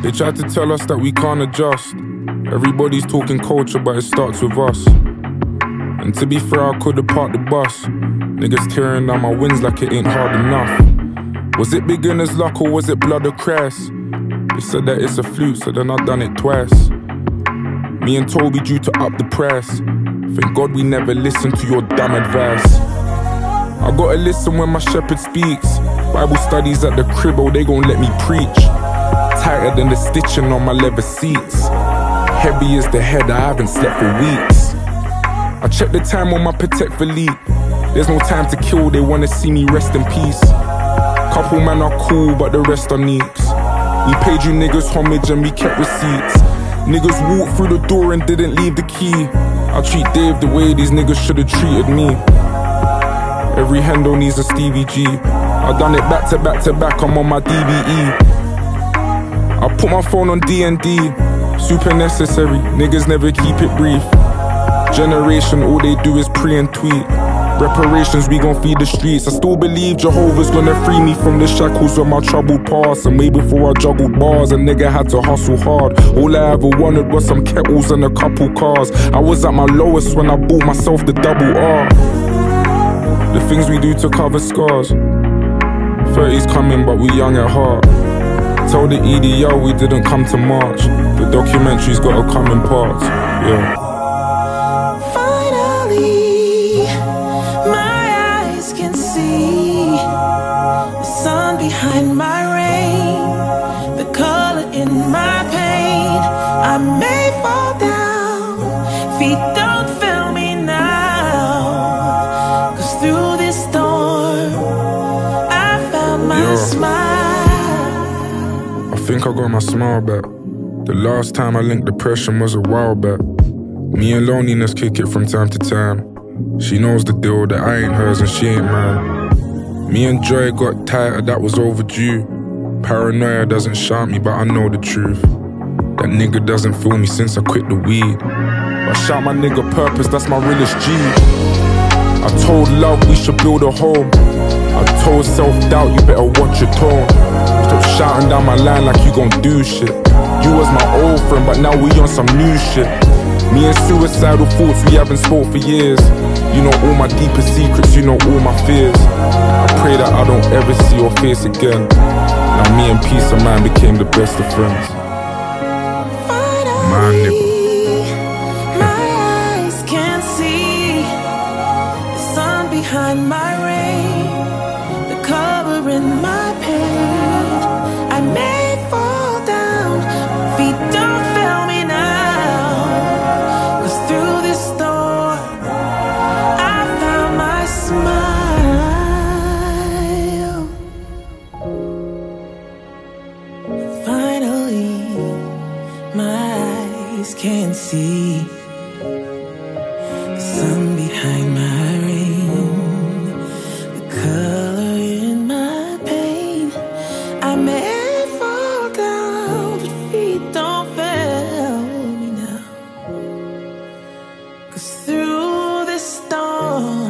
They tried to tell us that we can't adjust. Everybody's talking culture, but it starts with us. And to be fair, I could've parked the bus. Niggas tearing down my wins like it ain't hard enough. Was it beginner's luck or was it blood or crest? They said that it's a fluke, so then I done it twice. Me and Toby due to up the price. Thank God we never listened to your dumb advice. I gotta listen when my shepherd speaks. Bible studies at the crib, oh they gon' let me preach. Tighter than the stitching on my leather seats. Heavy as the head, I haven't slept for weeks. I check the time on my Patek Philippe. There's no time to kill, they wanna see me rest in peace. Couple man are cool, but the rest are neeks. We paid you niggas homage and we kept receipts. Niggas walked through the door and didn't leave the key. I treat Dave the way these niggas should've treated me. Every handle needs a Stevie G. I done it back to back to back, I'm on my DBE. I put my phone on D&D. Super necessary, niggas never keep it brief. Generation, all they do is pray and tweet. Reparations, we gon' feed the streets. I still believe Jehovah's gonna free me from the shackles of my troubled past. And way before I juggled bars, a nigga had to hustle hard. All I ever wanted was some kettles and a couple cars. I was at my lowest when I bought myself the double R. The things we do to cover scars. 30's coming, but we young at heart. Tell the EDL we didn't come to march. The documentary's gotta come in parts, yeah. Behind my rain, the color in my pain. I may fall down, feet don't fail me now. Cause through this storm, I found my smile. I think I got my smile back. The last time I linked depression was a while back. Me and loneliness kick it from time to time. She knows the deal that I ain't hers and she ain't mine. Me and Joy got tighter, that was overdue. Paranoia doesn't shout me, but I know the truth. That nigga doesn't feel me since I quit the weed. I shout my nigga purpose, that's my realest G. I told love we should build a home. I told self-doubt you better watch your tone. Stop shouting down my line like you gon' do shit. You was my old friend, but now we on some new shit. Me and suicidal thoughts, we haven't spoke for years. You know all my deepest secrets, you know all my fears. I pray that I don't ever see your face again. Now me and peace of mind became the best of friends. Finally, my nigga. My eyes can see the sun behind my rain, the cover in my pain. I may fall down, feet don't fail me now. Cause through this storm, I found my smile. Finally, my eyes can see the sun behind my rain, the color in my pain. I may fall down, but feet don't fail me now. Cause through this storm,